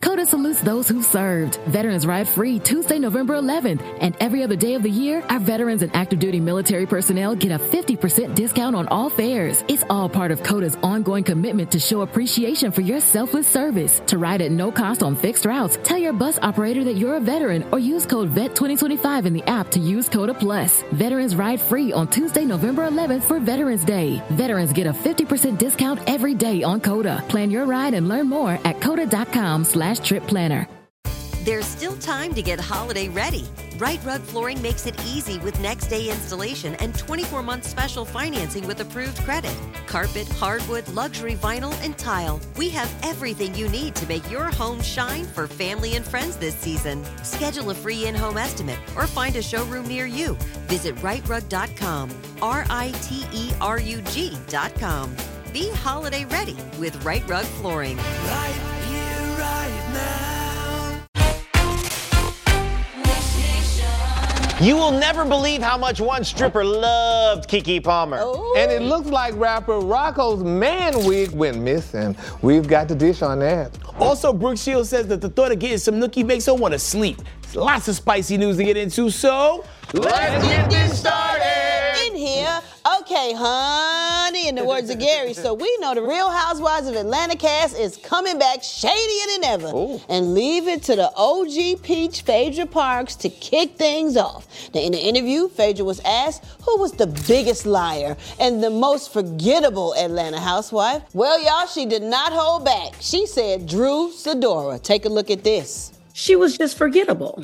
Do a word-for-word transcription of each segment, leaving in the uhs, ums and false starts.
Coda salutes those who served. Veterans ride free Tuesday, November eleventh. And every other day of the year, our veterans and active duty military personnel get a fifty percent discount on all fares. It's all part of Coda's ongoing commitment to show appreciation for your selfless service. To ride at no cost on fixed routes, tell your bus operator that you're a veteran or use code V E T twenty twenty-five in the app to use Coda Plus. Veterans ride free on Tuesday, November eleventh for Veterans Day. Veterans get a fifty percent discount every day on Coda. Plan your ride and learn more at coda.com slash trip planner. There's still time to get holiday ready. Right Rug Flooring makes it easy with next day installation and twenty-four month special financing with approved credit. Carpet, hardwood, luxury vinyl, and tile. We have everything you need to make your home shine for family and friends this season. Schedule a free in-home estimate or find a showroom near you. Visit right rug dot com, R I T E R U G dot com. Be holiday ready with Right Rug Flooring. Right here, right now. You will never believe how much one stripper loved Keke Palmer. Ooh. And it looks like rapper Rocco's man wig went missing. We've got the dish on that. Also, Brooke Shields says that the thought of getting some nookie makes her want to sleep. There's lots of spicy news to get into, so let's get this started. In here, okay, honey, in the words of Gary, so we know the Real Housewives of Atlanta cast is coming back shadier than ever. Ooh. And leave it to the O G Peach, Phaedra Parks, to kick things off. Now, in the interview, Phaedra was asked who was the biggest liar and the most forgettable Atlanta housewife. Well, y'all, she did not hold back. She said Drew Sidora. Take a look at this. She was just forgettable.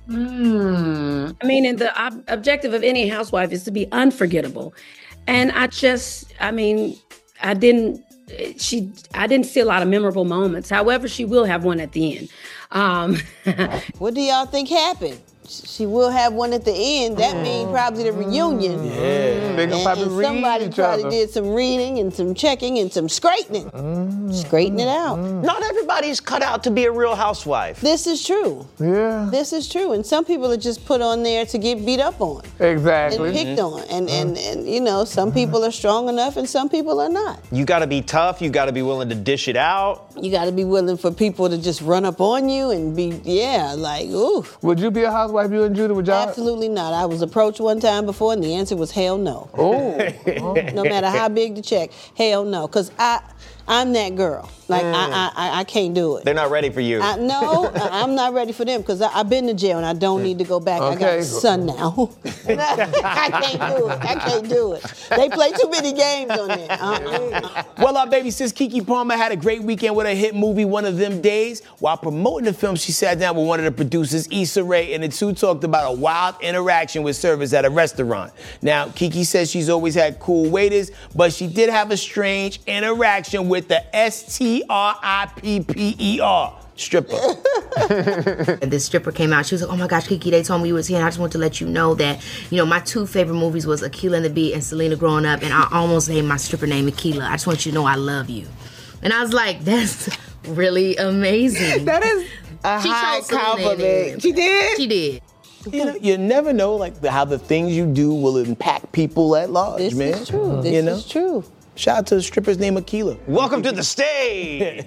Mm. I mean, and the ob- objective of any housewife is to be unforgettable. And I just, I mean, I didn't, she, I didn't see a lot of memorable moments. However, she will have one at the end. Um, what do y'all think happened? She will have one at the end. That mm. means probably the reunion. Yeah. Mm. They gonna probably and, and read somebody each probably other. did some reading and some checking and some straightening. Mm. Straightening it out. Mm. Not everybody's cut out to be a real housewife. This is true. Yeah. This is true. And some people are just put on there to get beat up on. Exactly. And picked mm-hmm. on. And, mm-hmm. and, and, you know, some people are strong enough and some people are not. You gotta be tough. You gotta be willing to dish it out. You gotta be willing for people to just run up on you and be, yeah, like, ooh. Would you be a housewife, you and Judy? Would y'all? Absolutely not. I was approached one time before and the answer was hell no. Oh. No matter how big the check, hell no. Because I, I'm that girl. Like, mm. I, I I can't do it. They're not ready for you. I, no, I'm not ready for them because I've been to jail and I don't need to go back. Okay. I got a son now. I can't do it. I can't do it. They play too many games on there. Uh-uh. Well, our baby sis Keke Palmer had a great weekend with her hit movie, One of Them Days. While promoting the film, she sat down with one of the producers, Issa Rae, and the two talked about a wild interaction with servers at a restaurant. Now, Keke says she's always had cool waiters, but she did have a strange interaction with the S T R I P P E R stripper. And this stripper came out. She was like, oh my gosh, Keke, they told me you was here, and I just want to let you know that, you know, my two favorite movies was Akilah and the Bee and Selena growing up, and I almost named my stripper name Akilah. I just want you to know I love you. And I was like, that's really amazing. That is a she high compliment. She did? She did. You know, you never know, like, the, how the things you do will impact people at large, This man. is true. This you know? is true. Shout out to the stripper's name, Akilah. Welcome to the stage,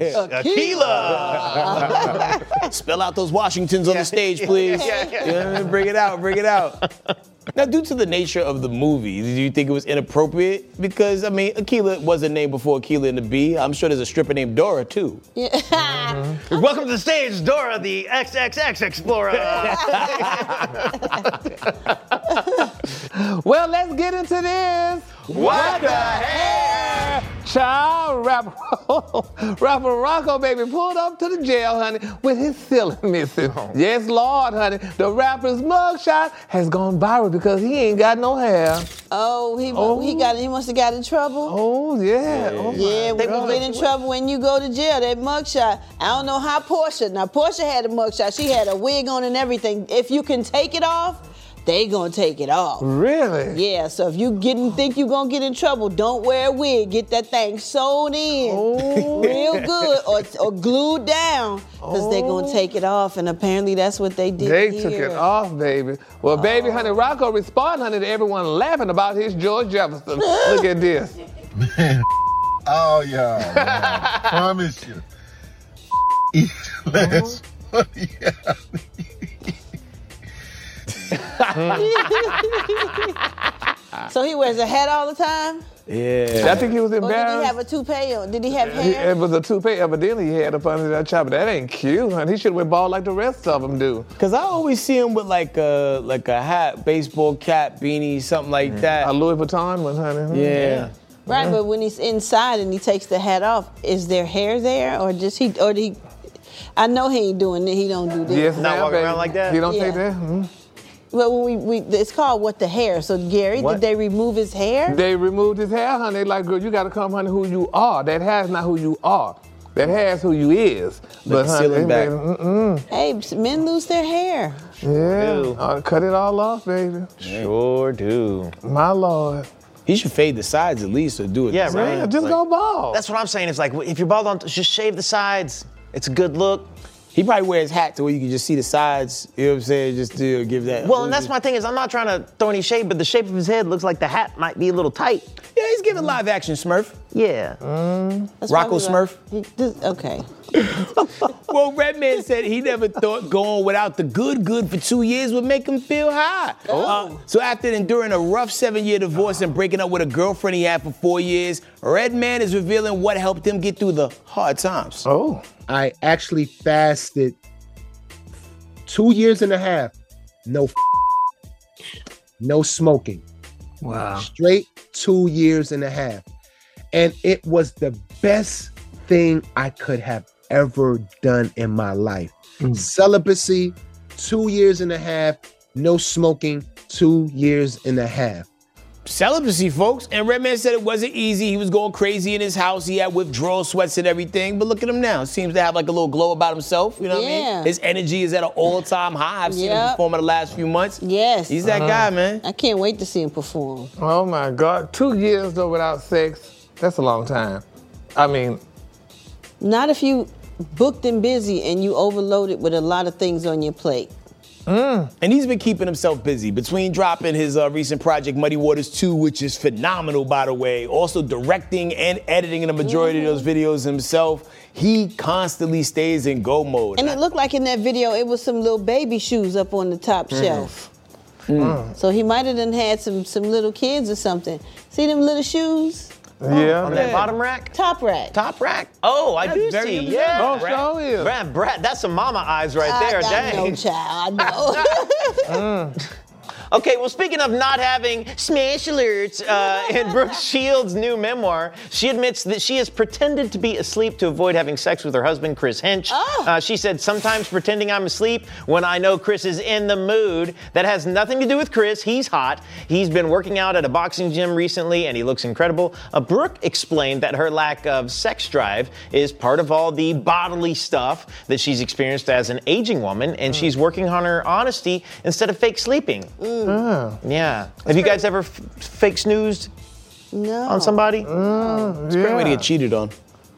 Akilah. Spell out those Washingtons on Yeah, the stage, yeah, please. yeah, yeah. You know what I mean? Bring it out, bring it out. Now, due to the nature of the movie, did you think it was inappropriate? Because, I mean, Akilah was a name before Akilah and the Bee. I'm sure there's a stripper named Dora, too. Yeah. Mm-hmm. Welcome to the stage, Dora, the X X X Explorer. Well, let's get into this. What the heck? Child, rapper, rapper Rocco, baby, pulled up to the jail, honey, with his ceiling missing. Oh. Yes, Lord, honey. The rapper's mugshot has gone viral because he ain't got no hair. Oh, he Oh. he got he must have got in trouble. Oh, yeah. Oh, Yeah, my when you God. get in trouble when you go to jail, that mugshot. I don't know how Portia. Now Portia had a mugshot. She had a wig on and everything. If you can take it off, they gonna take it off. Really? Yeah. So if you getting think you gonna get in trouble, don't wear a wig. Get that thing sewn in Oh. real good or or glued down because Oh. they're gonna take it off. And apparently that's what they did. They here. took it off, baby. Well, baby, honey, Rocco responded, honey, to everyone laughing about his George Jefferson. Look at this. Man, oh, yeah, man. Promise you. That's funny. So he wears a hat all the time? Yeah. I think he was Or did embarrassed. he have a toupee? Or did he have He- hair? it was a toupee. Evidently, he had up under that chopper. That ain't cute, honey. He should have went bald like the rest of them do. Cause I always see him with like a like a hat, baseball cap, beanie, something like that. A Louis Vuitton one, honey. Yeah. Right, but when he's inside and he takes the hat off, is there hair there, or just he, or did he? I know he ain't doing it. He don't do this. Yes, Not ma'am, walking baby. around like that? He don't Yeah. take that. Hmm. Well, when we, we, it's called what the hair. So Gary, What? did they remove his hair? They removed his hair, honey. Like, girl, you gotta come, honey, who you are. That hair's not who you are. That hair's who you is. Let the ceiling back. mm-mm. Hey, men lose their hair. Yeah. Uh, cut it all off, baby. Sure do. My Lord. He should fade the sides at least or do it. Yeah, the right. Yeah, just Like- go bald. That's what I'm saying. It's like, if you're bald on, just shave the sides. It's a good look. He probably wears his hat to where you can just see the sides. You know what I'm saying? Just to give that. Well, and that's my thing is I'm not trying to throw any shade, but the shape of his head looks like the hat might be a little tight. Yeah, he's giving live action Smurf. Yeah. That's Rocco probably Smurf? why- he- this- okay. Well, Redman said he never thought going without the good good for two years would make him feel high. Uh, so after enduring a rough seven-year divorce and breaking up with a girlfriend he had for four years, Redman is revealing what helped him get through the hard times. Oh. I actually fasted two years and a half. No f- no smoking. Wow. Straight two years and a half. And it was the best thing I could have ever done in my life. Celibacy, two years and a half, no smoking, two years and a half. Celibacy, folks. And Redman said it wasn't easy. He was going crazy in his house. He had withdrawal sweats and everything. But look at him now. Seems to have like a little glow about himself. You know what I Yeah. mean? His energy is at an all-time high. I've seen him Yep. perform in the last few months. Yes. He's that guy, man. I can't wait to see him perform. Oh my God. Two years though without sex. That's a long time. I mean, Not if you booked and busy and you overloaded with a lot of things on your plate. And he's been keeping himself busy between dropping his uh, recent project Muddy Waters two, which is phenomenal, by the way. Also directing and editing the majority of those videos himself. He constantly stays in go mode. And it looked like in that video, it was some little baby shoes up on the top shelf. So he might have done had some some little kids or something. See them little shoes? yeah. On that bottom rack? Top rack. Top rack? Oh, I do very see. good. Yeah. Oh, Brad, sure is. Brad, Brad, that's some mama eyes right there. I, I know, Dang. child. I know. Okay, well, speaking of not having smash alerts, uh, in Brooke Shields' new memoir, she admits that she has pretended to be asleep to avoid having sex with her husband, Chris Hinch. Oh. Uh, she said, sometimes pretending I'm asleep when I know Chris is in the mood. That has nothing to do with Chris. He's hot. He's been working out at a boxing gym recently, and he looks incredible. Uh, Brooke explained that her lack of sex drive is part of all the bodily stuff that she's experienced as an aging woman, and she's working on her honesty instead of fake sleeping. Yeah. Have you guys ever f- fake snoozed No. on somebody? It's a great way to get cheated on.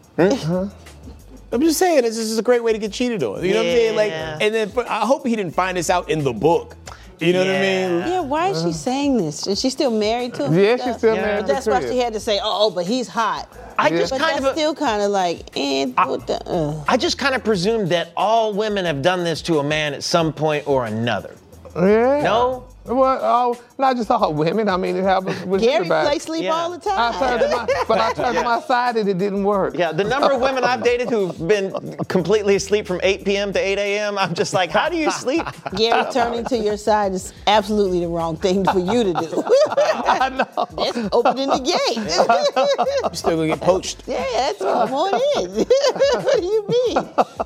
I'm just saying, this is a great way to get cheated on. You know what I'm saying? Like, Yeah. and then for, I hope he didn't find this out in the book. You know what I mean? Yeah, why is she saying this? Is she still married to him? Yeah, and she's stuff? still Yeah. married But to that's why Chris. she had to say, oh, but he's hot. I Yeah. just But kind that's of, still kind of like, and what the, uh. I just kind of presumed that all women have done this to a man at some point or another. Yeah. No? Well, oh, not just all women. I mean, it happens with Gary everybody. play sleep Yeah. all the I time. turned to my, but I turned to my side and it didn't work. Yeah, the number of women I've dated who've been completely asleep from eight p.m. to eight a.m., I'm just like, how do you sleep? Gary, turning to your side is absolutely the wrong thing for you to do. I know. That's opening the gate. You're still gonna get poached. Yeah, that's come on in. What do you mean?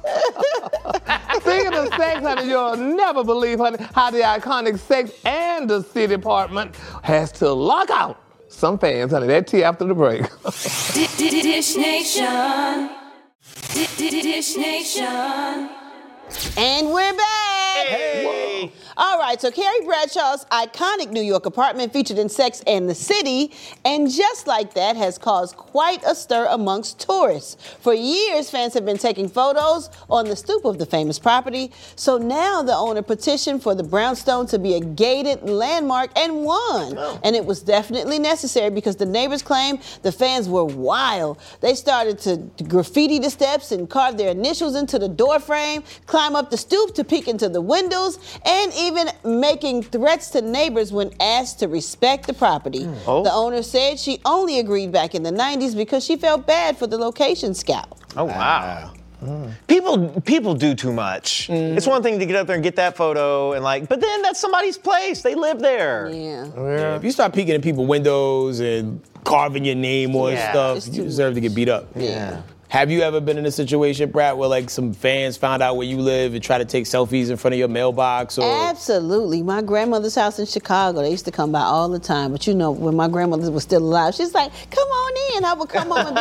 Speaking of sex, honey, you'll never believe, honey, how the iconic Sex and the City Department has to lock out some fans, honey. That tea after the break. Dish Nation. Dish Nation. And we're back. Hey. All right, so Carrie Bradshaw's iconic New York apartment featured in Sex and the City, and just like that has caused quite a stir amongst tourists. For years, fans have been taking photos on the stoop of the famous property, so now the owner petitioned for the brownstone to be a gated landmark and won. Oh. And it was definitely necessary because the neighbors claim the fans were wild. They started to graffiti the steps and carve their initials into the door frame, climb up the stoop to peek into the windows, and even making threats to neighbors when asked to respect the property. Mm. Oh. The owner said she only agreed back in the nineties because she felt bad for the location scout. Oh, wow. Mm. People people do too much. Mm. It's one thing to get up there and get that photo and like, but then that's somebody's place. They live there. Yeah. yeah. If you start peeking in people's windows and carving your name on yeah. stuff, you deserve much. to get beat up. Yeah. Have you ever been in a situation, Brad, where like some fans found out where you live and try to take selfies in front of your mailbox? Or? Absolutely. My grandmother's house in Chicago, they used to come by all the time. But you know, when my grandmother was still alive, she's like, come on in. I would come home and be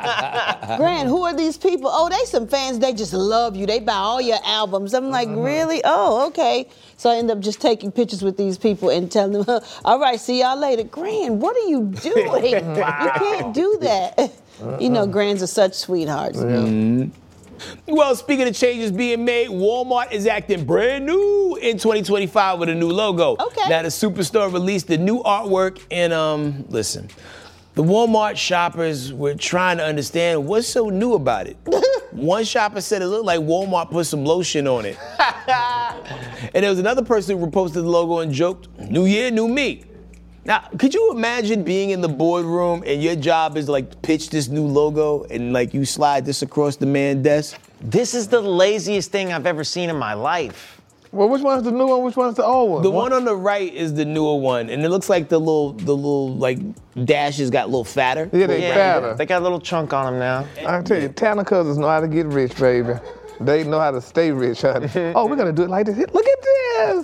like, Gran, who are these people? Oh, they some fans. They just love you. They buy all your albums. I'm like, uh-huh. really? Oh, okay. So I end up just taking pictures with these people and telling them, all right, see y'all later. Gran, what are you doing? Wow. You can't do that. You know, Grans are such sweethearts. Yeah. Mm-hmm. Well, speaking of changes being made, Walmart is acting brand new in twenty twenty-five with a new logo. Okay. Now, the Superstore released the new artwork, and um, listen, the Walmart shoppers were trying to understand what's so new about it. One shopper said it looked like Walmart put some lotion on it. And there was another person who reposted the logo and joked, "New year, new me." Now, could you imagine being in the boardroom and your job is like pitch this new logo and like you slide this across the man's desk? This is the laziest thing I've ever seen in my life. Well, which one's the new one? Which one's the old one? The what? one on the right is the newer one, and it looks like the little, the little like dashes got a little fatter. Yeah, they yeah, fatter. They got a little chunk on them now. I tell you, Tanner cousins know how to get rich, baby. They know how to stay rich, honey. Oh, we're gonna do it like this. Look at this.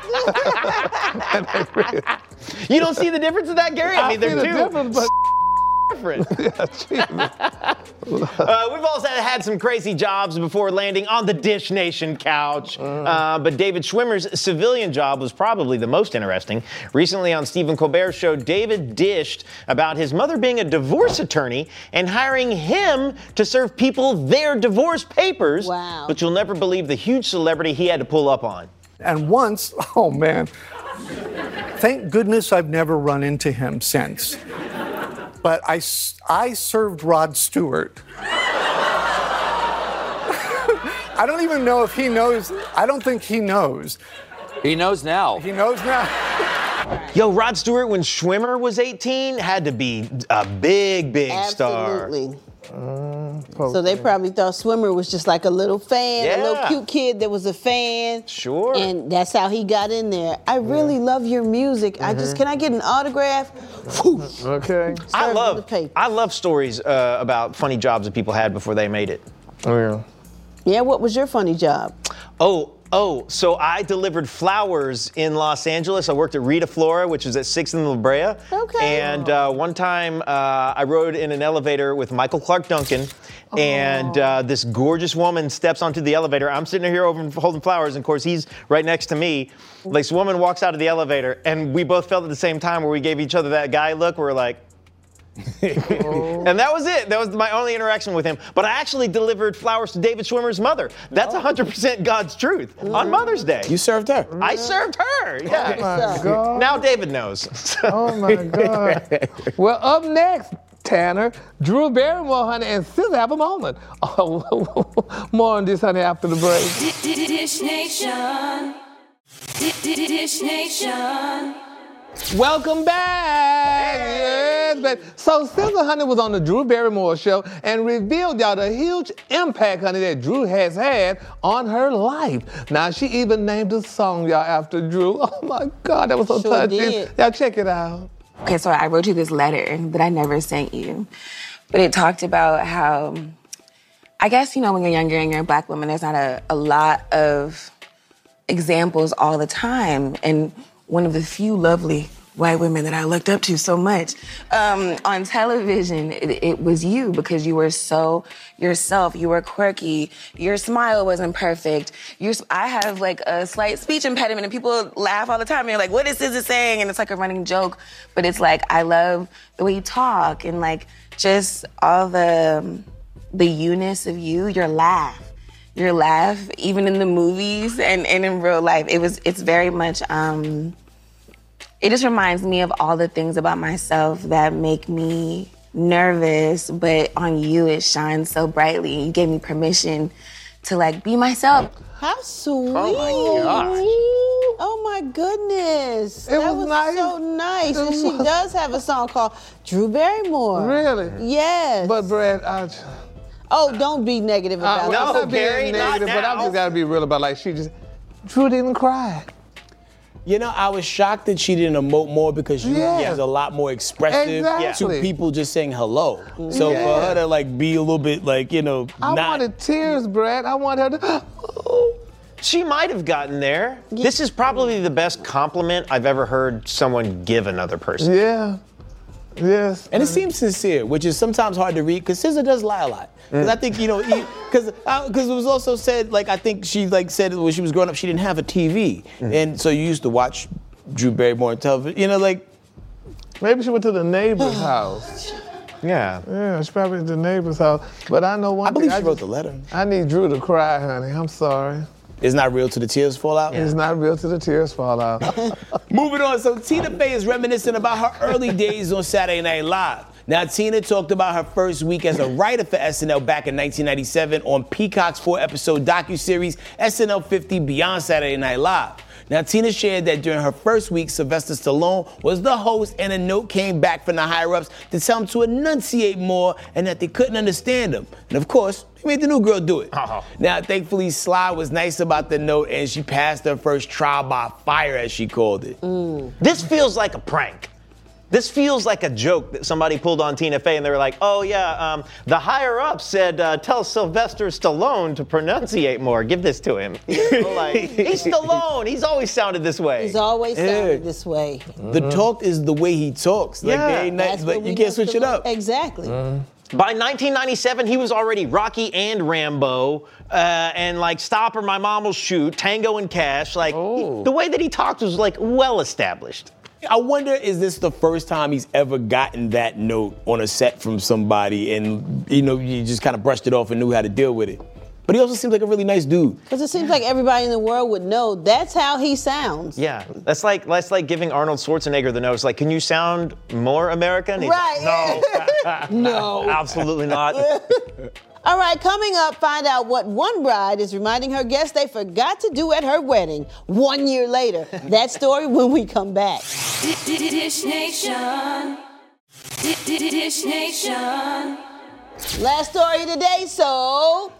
You don't see the difference in that, Gary? I mean, I they're see two the difference, but different. Yeah, uh, we've also had some crazy jobs before landing on the Dish Nation couch. Mm. Uh, but David Schwimmer's civilian job was probably the most interesting. Recently on Stephen Colbert's show, David dished about his mother being a divorce attorney and hiring him to serve people their divorce papers. Wow. But you'll never believe the huge celebrity he had to pull up on. And once, oh man, thank goodness I've never run into him since. But I, I served Rod Stewart. I don't even know if he knows. I don't think he knows. He knows now. He knows now. Yo, Rod Stewart, when Schwimmer was eighteen, had to be a big, big star. Absolutely. Uh, so they probably thought Schwimmer was just like a little fan, yeah. a little cute kid that was a fan. Sure. And that's how he got in there. I really yeah. love your music. Mm-hmm. I just, can I get an autograph? Whew. Okay. I love, I love stories uh, about funny jobs that people had before they made it. Oh, yeah. Yeah, what was your funny job? Oh, Oh, so I delivered flowers in Los Angeles. I worked at Rita Flora, which is at sixth and La Brea. Okay. And uh, one time uh, I rode in an elevator with Michael Clark Duncan, oh. and uh, this gorgeous woman steps onto the elevator. I'm sitting here over holding flowers, and of course he's right next to me. Like, this woman walks out of the elevator, and we both felt at the same time where we gave each other that guy look. We were like, oh. And that was it. That was my only interaction with him. But I actually delivered flowers to David Schwimmer's mother. That's one hundred percent God's truth mm. on Mother's Day. You served her. I served her. Yeah. Oh my God. Now David knows. Oh my God. Well, up next, Tanner, Drew Barrymore, honey, and S Z A have a moment. Oh, more on this, honey, after the break. Dish Nation. Dish Nation. Welcome back. Hey. Yes, baby. So S Z A, honey, was on the Drew Barrymore show and revealed y'all the huge impact, honey, that Drew has had on her life. Now, she even named a song, y'all, after Drew. Oh my God, that was so sure touching. Did. Y'all check it out. Okay, so I wrote you this letter that I never sent you. But it talked about how, I guess, you know, when you're younger and you're a black woman, there's not a, a lot of examples all the time. And one of the few lovely white women that I looked up to so much. Um, on television, it, it was you because you were so yourself. You were quirky. Your smile wasn't perfect. Your, I have like a slight speech impediment and people laugh all the time. And you're like, what is this saying? And it's like a running joke. But it's like, I love the way you talk and like just all the, the you-ness of you, your laugh. Your laugh, even in the movies and, and in real life. It was, it's very much, um, it just reminds me of all the things about myself that make me nervous, but on you it shines so brightly. You gave me permission to like be myself. How sweet. Oh my gosh. Oh my goodness. It that was was nice. so nice. It And she was. does have a song called Drew Barrymore. Really? Yes. But Brad, I, oh, don't be negative about I, it. I'm not being Gary, not negative, but I've now. just got to be real about like she just, Drew didn't cry. You know, I was shocked that she didn't emote more because she Yeah. is a lot more expressive Exactly. to people just saying hello. So Yeah. for her to like be a little bit like, you know, I not. wanted tears, Brad. I want her to. She might have gotten there. This is probably the best compliment I've ever heard someone give another person. Yeah. Yes. And it seems sincere, which is sometimes hard to read because S Z A does lie a lot. Because I think, you know, because because it was also said, like, I think she, like, said when she was growing up, she didn't have a T V. Mm. And so you used to watch Drew Barrymore on television. You know, like. Maybe she went to the neighbor's house. Yeah. Yeah, she probably went to the neighbor's house. But I know one I believe thing. she wrote the letter. I need Drew to cry, honey. I'm sorry. It's not real till the tears fall out? It's not real till the tears fall out. Moving on, so Tina Fey is reminiscing about her early days on Saturday Night Live. Now, Tina talked about her first week as a writer for S N L back in nineteen ninety-seven on Peacock's four-episode docuseries S N L fifty Beyond Saturday Night Live. Now, Tina shared that during her first week, Sylvester Stallone was the host, and a note came back from the higher-ups to tell him to enunciate more and that they couldn't understand him. And of course, he made the new girl do it. Uh-huh. Now, thankfully, Sly was nice about the note, and she passed her first trial by fire, as she called it. Mm. This feels like a prank. This feels like a joke that somebody pulled on Tina Fey and they were like, oh yeah, um, the higher up said, uh, tell Sylvester Stallone to pronunciate more. Give this to him. You know, like, he's Stallone. He's always sounded this way. He's always Yeah. sounded this way. The talk is the way he talks. Like, Yeah. they ain't That's nice, what but we you can't have switch to it up. Exactly. By nineteen ninety-seven, he was already Rocky and Rambo, uh, and like Stop or My Mom Will Shoot, Tango and Cash. Like, he- the way that he talked was like well established. I wonder, is this the first time he's ever gotten that note on a set from somebody and, you know, you just kind of brushed it off and knew how to deal with it? But he also seems like a really nice dude. Because it seems like everybody in the world would know that's how he sounds. Yeah, that's like that's like giving Arnold Schwarzenegger the note. It's like, can you sound more American? He's Right. like, no, No. absolutely not. All right, coming up, find out what one bride is reminding her guests they forgot to do at her wedding one year later. That story when we come back. Dish Nation. Dish Nation. Last story today, so...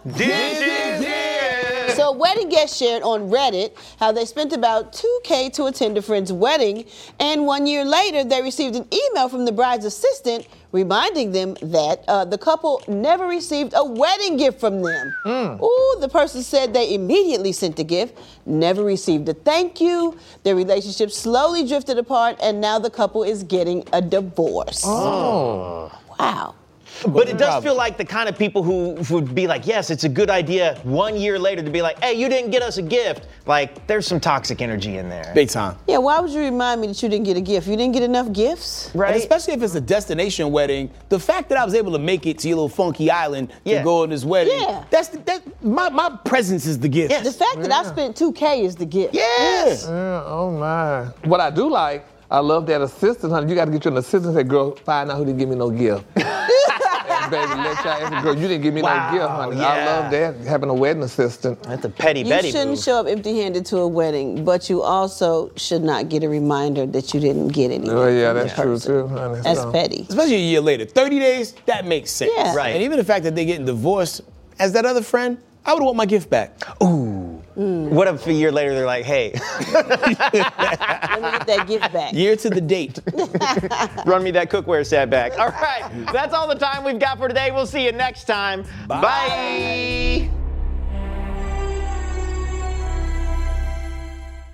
So a wedding guest shared on Reddit how they spent about two K to attend a friend's wedding, and one year later they received an email from the bride's assistant reminding them that uh, the couple never received a wedding gift from them. Mm. Ooh, the person said they immediately sent the gift, never received a thank you. Their relationship slowly drifted apart, and now the couple is getting a divorce. Oh. Wow. But it does feel like the kind of people who would be like, yes, it's a good idea one year later to be like, hey, you didn't get us a gift. Like, there's some toxic energy in there. Big time. Yeah, why would you remind me that you didn't get a gift? You didn't get enough gifts? Right. And especially if it's a destination wedding, the fact that I was able to make it to your little funky island to Yeah. go on this wedding, Yeah. that's the, that, my, my presence is the gift. The fact that I spent two K is the gift. Yes. Yeah, oh my. What I do like, I love that assistant, honey. You got to get you an assistant. Say, girl, find out who didn't give me no gift. And baby, let y'all answer, girl, you didn't give me Wow, no gift, honey. yeah. I love that, having a wedding assistant. That's a petty You Betty shouldn't move. show up empty-handed to a wedding, but you also should not get a reminder that you didn't get anything. Oh, yeah, from that's the true, person. too, honey. That's So- petty. Especially a year later. thirty days, that makes sense. Yeah. Right. And even the fact that they're getting divorced, as that other friend, I would want my gift back. Ooh. What if a year later they're like, hey, Let me get that gift back. Year to the date. run me that cookware set back. All right, that's all the time we've got for today. We'll see you next time. Bye. Bye.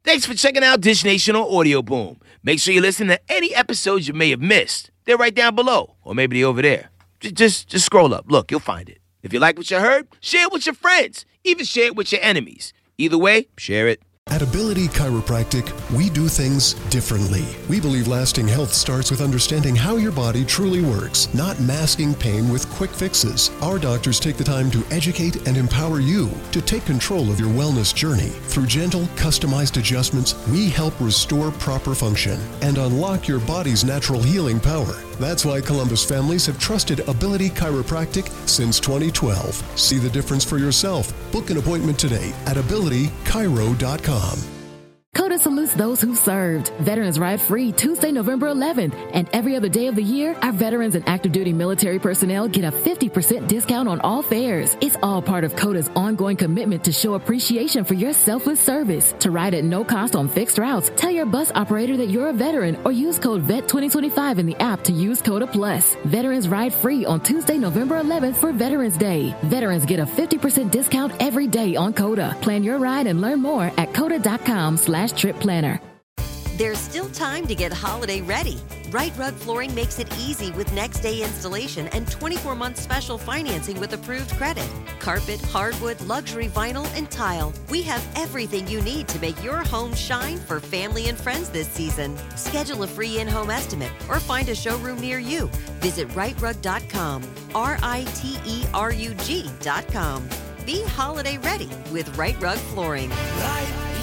Thanks for checking out Dish Nation on Audio Boom. Make sure you listen to any episodes you may have missed. They're right down below, or maybe they're over there. Just, just, just scroll up. Look, you'll find it. If you like what you heard, share it with your friends. Even share it with your enemies. Either way, share it. At Ability Chiropractic, we do things differently. We believe lasting health starts with understanding how your body truly works, not masking pain with quick fixes. Our doctors take the time to educate and empower you to take control of your wellness journey. Through gentle, customized adjustments, we help restore proper function and unlock your body's natural healing power. That's why Columbus families have trusted Ability Chiropractic since twenty twelve. See the difference for yourself. Book an appointment today at ability chiro dot com. COTA salutes those who served. Veterans Ride Free Tuesday, November eleventh. And every other day of the year, our veterans and active duty military personnel get a fifty percent discount on all fares. It's all part of COTA's ongoing commitment to show appreciation for your selfless service. To ride at no cost on fixed routes, tell your bus operator that you're a veteran or use code V E T twenty twenty-five in the app to use COTA Plus. Veterans Ride Free on Tuesday, November eleventh for Veterans Day. Veterans get a fifty percent discount every day on COTA. Plan your ride and learn more at COTA.com slash trip planner. There's still time to get holiday ready. Right Rug Flooring makes it easy with next day installation and twenty-four month special financing with approved credit. Carpet, hardwood, luxury vinyl, and tile. We have everything you need to make your home shine for family and friends this season. Schedule a free in-home estimate or find a showroom near you. Visit right rug dot com, R I T E R U G dot com. Be holiday ready with Right Rug Flooring. Right